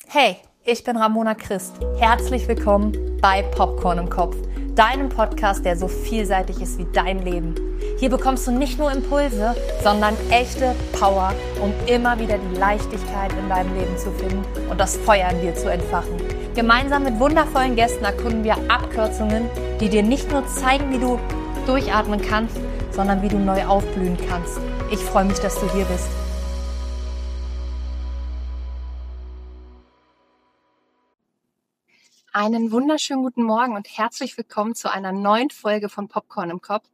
Hey, ich bin Ramona Christ. Herzlich willkommen bei Popcorn im Kopf, deinem Podcast, der so vielseitig ist wie dein Leben. Hier bekommst du nicht nur Impulse, sondern echte Power, um immer wieder die Leichtigkeit in deinem Leben zu finden und das Feuer in dir zu entfachen. Gemeinsam mit wundervollen Gästen erkunden wir Abkürzungen, die dir nicht nur zeigen, wie du durchatmen kannst, sondern wie du neu aufblühen kannst. Ich freue mich, dass du hier bist. Einen wunderschönen guten Morgen und herzlich willkommen zu einer neuen Folge von Popcorn im Kopf.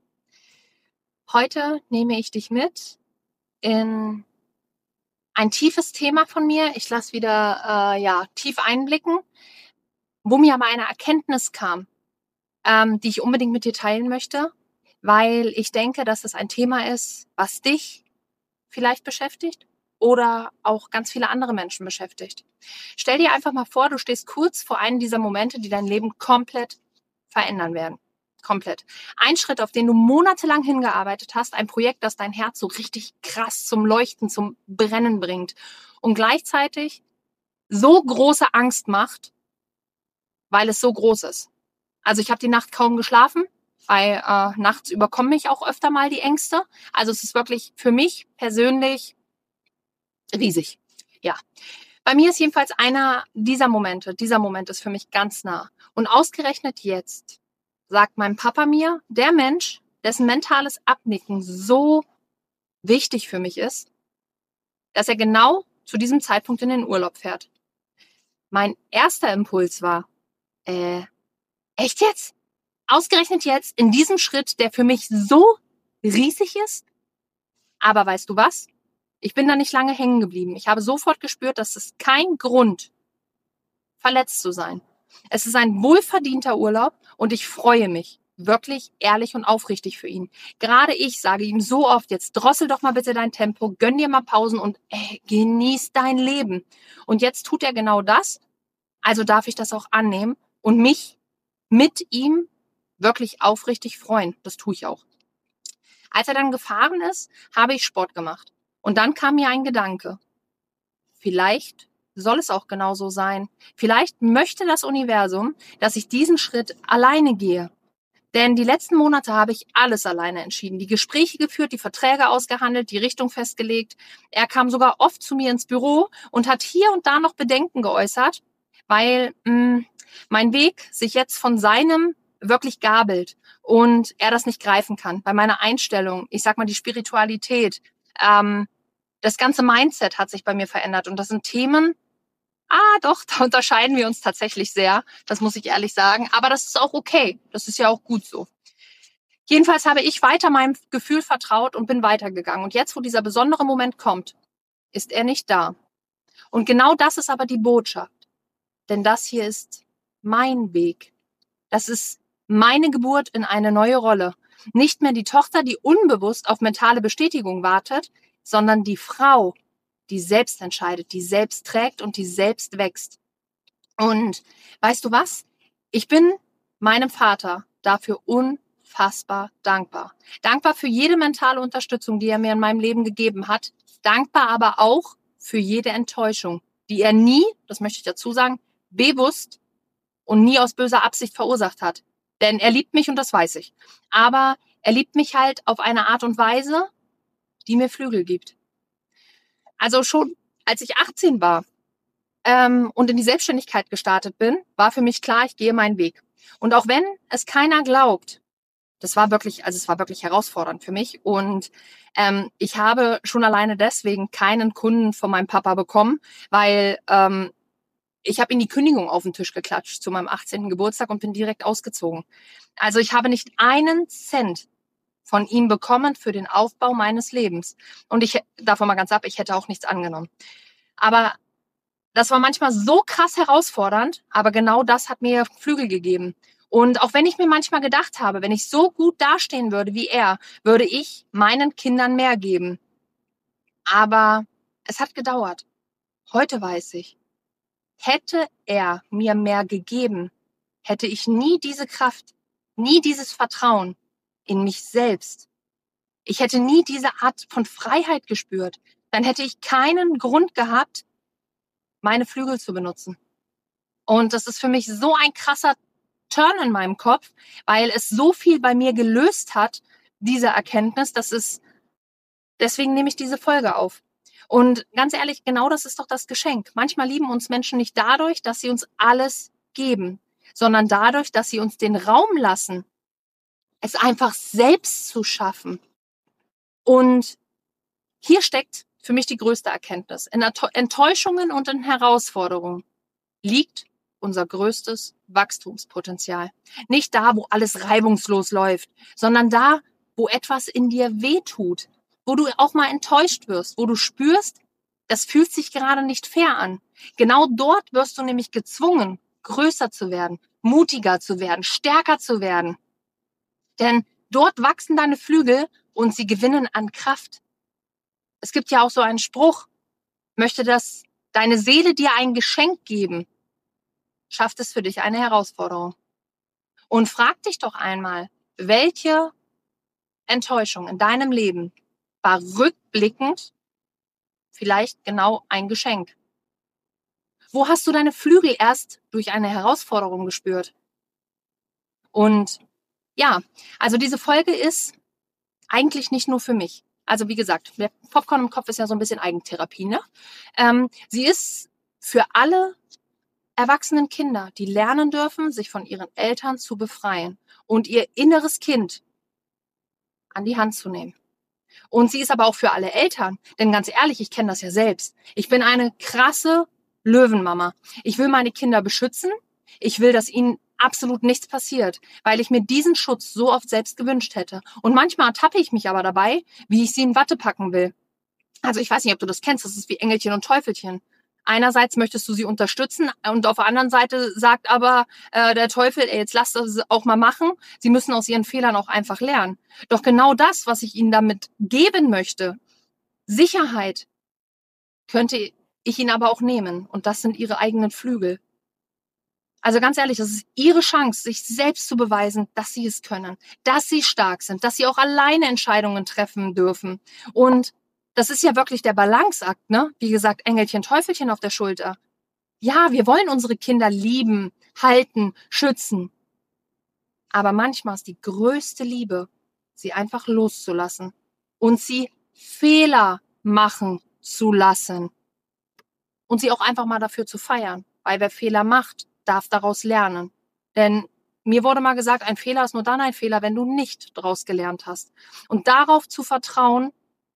Heute nehme ich dich mit in ein tiefes Thema von mir. Ich lasse wieder tief einblicken, wo mir aber eine Erkenntnis kam, die ich unbedingt mit dir teilen möchte, weil ich denke, dass es ein Thema ist, was dich vielleicht beschäftigt oder auch ganz viele andere Menschen beschäftigt. Stell dir einfach mal vor, du stehst kurz vor einem dieser Momente, die dein Leben komplett verändern werden. Komplett. Ein Schritt, auf den du monatelang hingearbeitet hast, ein Projekt, das dein Herz so richtig krass zum Leuchten, zum Brennen bringt und gleichzeitig so große Angst macht, weil es so groß ist. Also ich habe die Nacht kaum geschlafen, weil nachts überkommen mich auch öfter mal die Ängste. Also es ist wirklich für mich persönlich riesig. Ja. Bei mir ist jedenfalls einer dieser Moment ist für mich ganz nah. Und ausgerechnet jetzt sagt mein Papa mir, der Mensch, dessen mentales Abnicken so wichtig für mich ist, dass er genau zu diesem Zeitpunkt in den Urlaub fährt. Mein erster Impuls war, echt jetzt? Ausgerechnet jetzt in diesem Schritt, der für mich so riesig ist? Aber weißt du was? Ich bin da nicht lange hängen geblieben. Ich habe sofort gespürt, dass es kein Grund, verletzt zu sein. Es ist ein wohlverdienter Urlaub und ich freue mich wirklich ehrlich und aufrichtig für ihn. Gerade ich sage ihm so oft, jetzt drossel doch mal bitte dein Tempo, gönn dir mal Pausen und genieß dein Leben. Und jetzt tut er genau das, also darf ich das auch annehmen und mich mit ihm wirklich aufrichtig freuen. Das tue ich auch. Als er dann gefahren ist, habe ich Sport gemacht. Und dann kam mir ein Gedanke. Vielleicht soll es auch genauso sein. Vielleicht möchte das Universum, dass ich diesen Schritt alleine gehe. Denn die letzten Monate habe ich alles alleine entschieden. Die Gespräche geführt, die Verträge ausgehandelt, die Richtung festgelegt. Er kam sogar oft zu mir ins Büro und hat hier und da noch Bedenken geäußert, weil mein Weg sich jetzt von seinem wirklich gabelt und er das nicht greifen kann. Bei meiner Einstellung, ich sag mal die Spiritualität, das ganze Mindset hat sich bei mir verändert und das sind Themen, doch, da unterscheiden wir uns tatsächlich sehr, das muss ich ehrlich sagen, aber das ist auch okay, das ist ja auch gut so. Jedenfalls habe ich weiter meinem Gefühl vertraut und bin weitergegangen und jetzt, wo dieser besondere Moment kommt, ist er nicht da. Und genau das ist aber die Botschaft, denn das hier ist mein Weg. Das ist meine Geburt in eine neue Rolle. Nicht mehr die Tochter, die unbewusst auf mentale Bestätigung wartet, sondern die Frau, die selbst entscheidet, die selbst trägt und die selbst wächst. Und weißt du was? Ich bin meinem Vater dafür unfassbar dankbar. Dankbar für jede mentale Unterstützung, die er mir in meinem Leben gegeben hat. Dankbar aber auch für jede Enttäuschung, die er nie, das möchte ich dazu sagen, bewusst und nie aus böser Absicht verursacht hat. Denn er liebt mich und das weiß ich. Aber er liebt mich halt auf eine Art und Weise, die mir Flügel gibt. Also schon als ich 18 war und in die Selbstständigkeit gestartet bin, war für mich klar, ich gehe meinen Weg. Und auch wenn es keiner glaubt, es war wirklich herausfordernd für mich. Und ich habe schon alleine deswegen keinen Kunden von meinem Papa bekommen, weil ich habe ihm die Kündigung auf den Tisch geklatscht zu meinem 18. Geburtstag und bin direkt ausgezogen. Also ich habe nicht einen Cent von ihm bekommen für den Aufbau meines Lebens. Und davon mal ganz ab, ich hätte auch nichts angenommen. Aber das war manchmal so krass herausfordernd, aber genau das hat mir Flügel gegeben. Und auch wenn ich mir manchmal gedacht habe, wenn ich so gut dastehen würde wie er, würde ich meinen Kindern mehr geben. Aber es hat gedauert. Heute weiß ich, hätte er mir mehr gegeben, hätte ich nie diese Kraft, nie dieses Vertrauen in mich selbst. Ich hätte nie diese Art von Freiheit gespürt. Dann hätte ich keinen Grund gehabt, meine Flügel zu benutzen. Und das ist für mich so ein krasser Turn in meinem Kopf, weil es so viel bei mir gelöst hat, diese Erkenntnis, deswegen nehme ich diese Folge auf. Und ganz ehrlich, genau das ist doch das Geschenk. Manchmal lieben uns Menschen nicht dadurch, dass sie uns alles geben, sondern dadurch, dass sie uns den Raum lassen, es einfach selbst zu schaffen. Und hier steckt für mich die größte Erkenntnis. In Enttäuschungen und in Herausforderungen liegt unser größtes Wachstumspotenzial. Nicht da, wo alles reibungslos läuft, sondern da, wo etwas in dir wehtut, wo du auch mal enttäuscht wirst, wo du spürst, das fühlt sich gerade nicht fair an. Genau dort wirst du nämlich gezwungen, größer zu werden, mutiger zu werden, stärker zu werden. Denn dort wachsen deine Flügel und sie gewinnen an Kraft. Es gibt ja auch so einen Spruch, möchte das deine Seele dir ein Geschenk geben, schafft es für dich eine Herausforderung. Und frag dich doch einmal, welche Enttäuschung in deinem Leben war rückblickend vielleicht genau ein Geschenk? Wo hast du deine Flügel erst durch eine Herausforderung gespürt? Und ja, also diese Folge ist eigentlich nicht nur für mich. Also wie gesagt, der Popcorn im Kopf ist ja so ein bisschen Eigentherapie, ne? Sie ist für alle erwachsenen Kinder, die lernen dürfen, sich von ihren Eltern zu befreien und ihr inneres Kind an die Hand zu nehmen. Und sie ist aber auch für alle Eltern, denn ganz ehrlich, ich kenne das ja selbst. Ich bin eine krasse Löwenmama. Ich will meine Kinder beschützen. Ich will, dass ihnen absolut nichts passiert, weil ich mir diesen Schutz so oft selbst gewünscht hätte. Und manchmal ertappe ich mich aber dabei, wie ich sie in Watte packen will. Also ich weiß nicht, ob du das kennst, das ist wie Engelchen und Teufelchen. Einerseits möchtest du sie unterstützen und auf der anderen Seite sagt aber der Teufel, ey, jetzt lass das auch mal machen. Sie müssen aus ihren Fehlern auch einfach lernen. Doch genau das, was ich ihnen damit geben möchte, Sicherheit, könnte ich ihnen aber auch nehmen. Und das sind ihre eigenen Flügel. Also ganz ehrlich, das ist ihre Chance, sich selbst zu beweisen, dass sie es können, dass sie stark sind, dass sie auch alleine Entscheidungen treffen dürfen. Und das ist ja wirklich der Balanceakt, ne? Wie gesagt, Engelchen, Teufelchen auf der Schulter. Ja, wir wollen unsere Kinder lieben, halten, schützen. Aber manchmal ist die größte Liebe, sie einfach loszulassen und sie Fehler machen zu lassen. Und sie auch einfach mal dafür zu feiern. Weil wer Fehler macht, darf daraus lernen. Denn mir wurde mal gesagt, ein Fehler ist nur dann ein Fehler, wenn du nicht daraus gelernt hast. Und darauf zu vertrauen,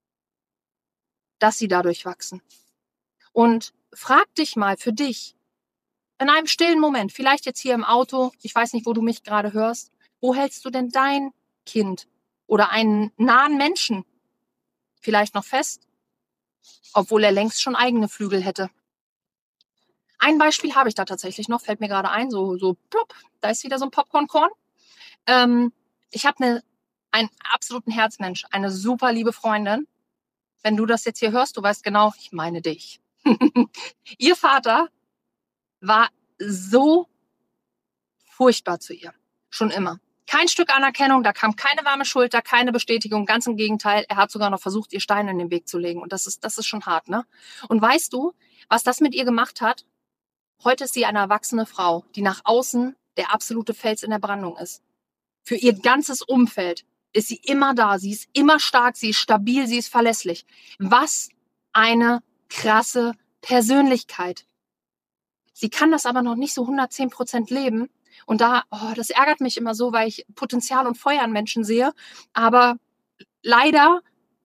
dass sie dadurch wachsen. Und frag dich mal für dich, in einem stillen Moment, vielleicht jetzt hier im Auto, ich weiß nicht, wo du mich gerade hörst, wo hältst du denn dein Kind oder einen nahen Menschen vielleicht noch fest, obwohl er längst schon eigene Flügel hätte? Ein Beispiel habe ich da tatsächlich noch, fällt mir gerade ein, so plopp, da ist wieder so ein Popcorn-Korn. Ich habe einen absoluten Herzmensch, eine super liebe Freundin. Wenn du das jetzt hier hörst, du weißt genau, ich meine dich. Ihr Vater war so furchtbar zu ihr, schon immer. Kein Stück Anerkennung, da kam keine warme Schulter, keine Bestätigung, ganz im Gegenteil. Er hat sogar noch versucht, ihr Steine in den Weg zu legen. Und das ist schon hart, ne? Und weißt du, was das mit ihr gemacht hat? Heute ist sie eine erwachsene Frau, die nach außen der absolute Fels in der Brandung ist. Für ihr ganzes Umfeld ist sie immer da, sie ist immer stark, sie ist stabil, sie ist verlässlich. Was eine krasse Persönlichkeit. Sie kann das aber noch nicht so 110% leben. Und das ärgert mich immer so, weil ich Potenzial und Feuer an Menschen sehe. Aber leider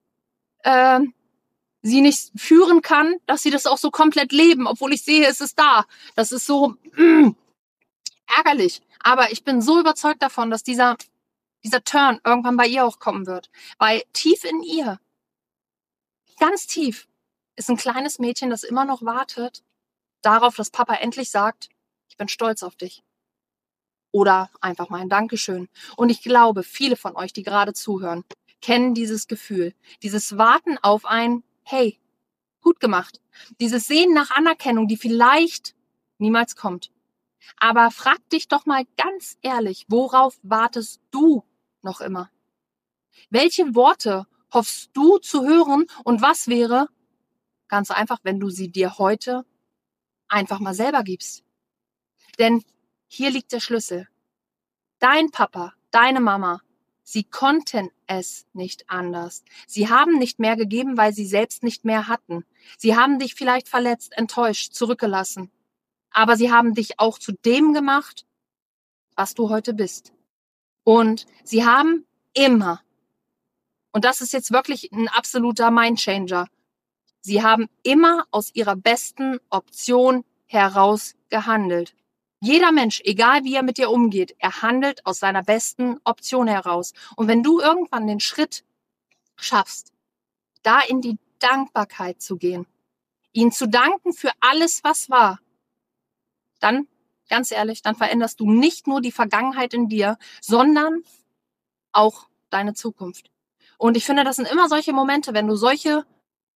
sie nicht führen kann, dass sie das auch so komplett leben, obwohl ich sehe, es ist da. Das ist so ärgerlich. Aber ich bin so überzeugt davon, dass dieser Turn irgendwann bei ihr auch kommen wird. Weil tief in ihr, ganz tief, ist ein kleines Mädchen, das immer noch wartet darauf, dass Papa endlich sagt, ich bin stolz auf dich. Oder einfach mal ein Dankeschön. Und ich glaube, viele von euch, die gerade zuhören, kennen dieses Gefühl. Dieses Warten auf ein Hey, gut gemacht. Dieses Sehen nach Anerkennung, die vielleicht niemals kommt. Aber frag dich doch mal ganz ehrlich, worauf wartest du noch immer? Welche Worte hoffst du zu hören und was wäre, ganz einfach, wenn du sie dir heute einfach mal selber gibst. Denn hier liegt der Schlüssel. Dein Papa, deine Mama, sie konnten es nicht anders. Sie haben nicht mehr gegeben, weil sie selbst nicht mehr hatten. Sie haben dich vielleicht verletzt, enttäuscht, zurückgelassen. Aber sie haben dich auch zu dem gemacht, was du heute bist. Und sie haben immer, und das ist jetzt wirklich ein absoluter Mindchanger, sie haben immer aus ihrer besten Option heraus gehandelt. Jeder Mensch, egal wie er mit dir umgeht, er handelt aus seiner besten Option heraus. Und wenn du irgendwann den Schritt schaffst, da in die Dankbarkeit zu gehen, ihnen zu danken für alles, was war, dann, ganz ehrlich, dann veränderst du nicht nur die Vergangenheit in dir, sondern auch deine Zukunft. Und ich finde, das sind immer solche Momente, wenn du solche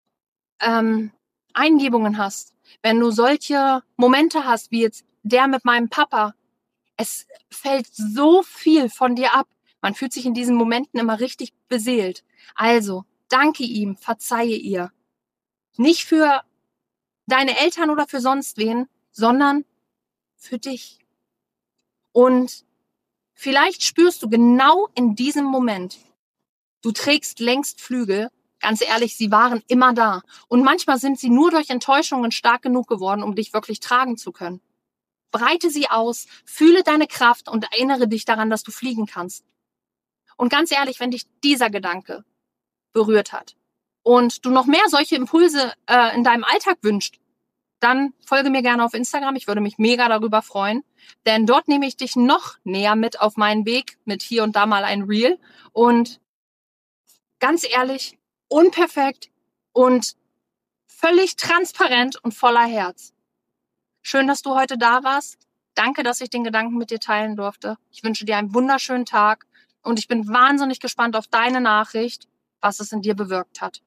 Eingebungen hast, wenn du solche Momente hast, wie jetzt der mit meinem Papa, es fällt so viel von dir ab. Man fühlt sich in diesen Momenten immer richtig beseelt. Also, danke ihm, verzeihe ihr. Nicht für deine Eltern oder für sonst wen, sondern für dich. Und vielleicht spürst du genau in diesem Moment, du trägst längst Flügel. Ganz ehrlich, sie waren immer da. Und manchmal sind sie nur durch Enttäuschungen stark genug geworden, um dich wirklich tragen zu können. Breite sie aus, fühle deine Kraft und erinnere dich daran, dass du fliegen kannst. Und ganz ehrlich, wenn dich dieser Gedanke berührt hat und du noch mehr solche Impulse in deinem Alltag wünschst, dann folge mir gerne auf Instagram. Ich würde mich mega darüber freuen, denn dort nehme ich dich noch näher mit auf meinen Weg, mit hier und da mal ein Reel. Und ganz ehrlich, unperfekt und völlig transparent und voller Herz. Schön, dass du heute da warst. Danke, dass ich den Gedanken mit dir teilen durfte. Ich wünsche dir einen wunderschönen Tag und ich bin wahnsinnig gespannt auf deine Nachricht, was es in dir bewirkt hat.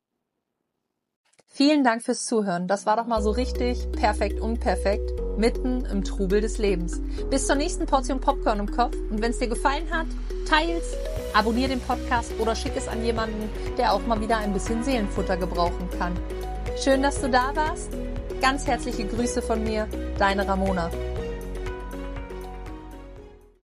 Vielen Dank fürs Zuhören. Das war doch mal so richtig perfekt unperfekt, mitten im Trubel des Lebens. Bis zur nächsten Portion Popcorn im Kopf. Und wenn es dir gefallen hat, teil's, abonnier den Podcast oder schick es an jemanden, der auch mal wieder ein bisschen Seelenfutter gebrauchen kann. Schön, dass du da warst. Ganz herzliche Grüße von mir, deine Ramona.